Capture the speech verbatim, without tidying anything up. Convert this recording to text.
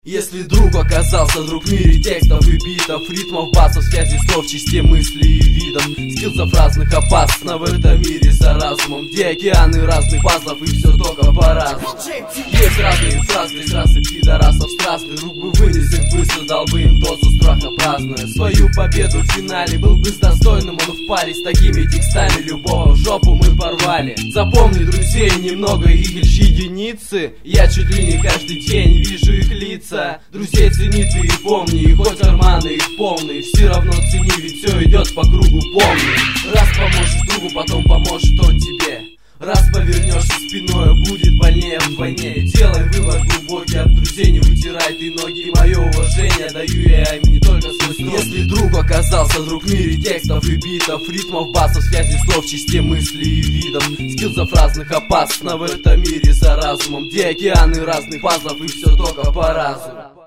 Если друг оказался друг в мире текстов и битов, ритмов, басов, связи слов, частей мыслей и видов, скиллзов разных опасно в этом мире за разумом, где океаны разных пазлов и все только по-разному. Есть разные фразы, есть расы пидорасов страстных, друг бы вынес их быстро, дал бы им дозу страха празднуя свою победу в финале. Был бы с достойным он в паре с такими текстами, любого в жопу мы порвали. Запомни, друзей немного, их лишь единицы, я чуть ли не каждый день вижу их лица. Друзей цени ты и помни, и хоть карманы их полные, все равно цени, ведь все идет по кругу, помни. Раз поможешь другу, потом поможет он тебе. Раз повернешься спиной, будет больнее вдвойне. Делай вывод глубокий, от друзей не вытирай ты ноги. Мое уважение даю я им не только свой срок. Если друг оказался друг в мире текстов и битов, ритмов, басов, связи слов, частей мыслей и видов, скиллзов разных опасно в этом мире за разумом, где океаны разных пазлов и все только по разуму.